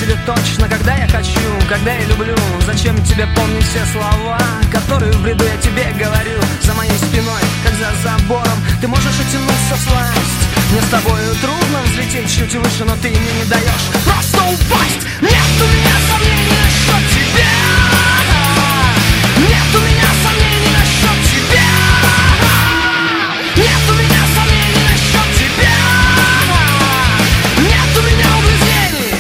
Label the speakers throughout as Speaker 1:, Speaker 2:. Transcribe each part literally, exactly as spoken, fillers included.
Speaker 1: тебе точно, когда я хочу, когда я люблю. Зачем тебе помнить все слова, которые в бреду я тебе говорю? За моей спиной, как за забором, ты можешь оттянуться всласть. Мне с тобою трудно взлететь чуть выше, но ты мне не даешь просто упасть. Нет у меня сомнений насчет тебя. Нет у меня сомнений насчет тебя. Нет у меня сомнений насчет тебя. Нет у меня угрызений.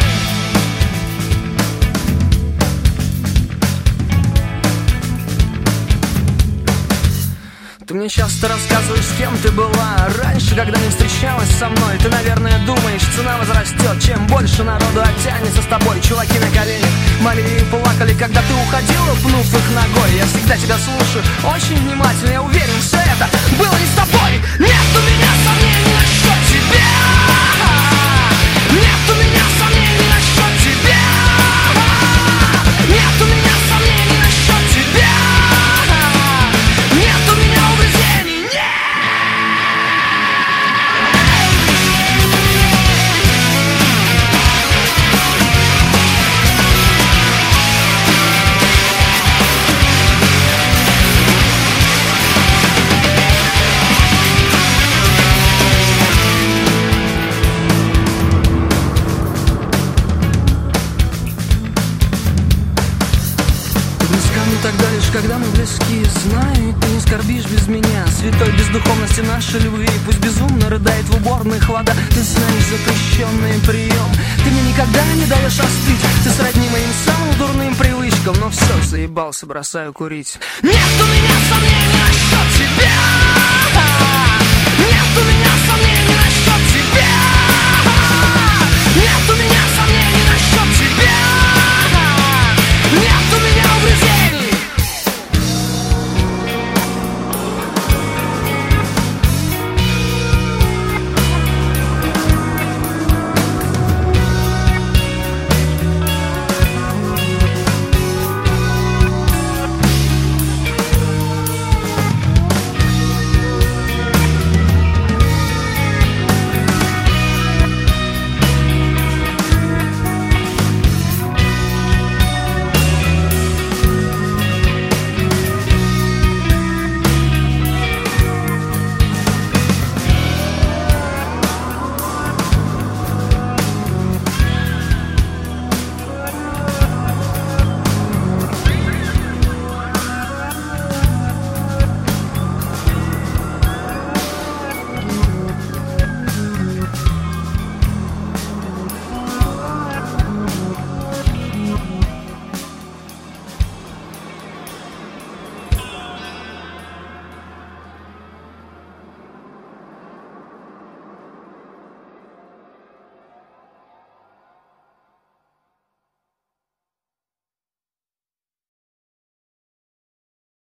Speaker 1: Ты мне часто рассказываешь, с кем ты была раньше, когда не встречалась со мной. Ты, наверное, думаешь, цена возрастет, чем больше народу оттянется с тобой. Чуваки на коленях молили и плакали, когда ты уходила, пнув их ногой. Я всегда тебя слушаю очень внимательно, я уверен, все это было не с тобой. Нет у меня сомнений насчет тебя. Нет у меня сомнений насчет тебя. Нет у меня сомнений насчет тебя. Нет у меня угрызений, нет! Тогда лишь когда мы близки, знаю, ты не скорбишь без меня. Святой без духовности нашей любви, пусть безумно рыдает в уборных вода. Ты знаешь запрещенный прием, ты мне никогда не даешь остыть. Ты сродни моим самым дурным привычкам, но все, заебался, бросаю курить. Нет у меня сомнений насчет тебя. Нет у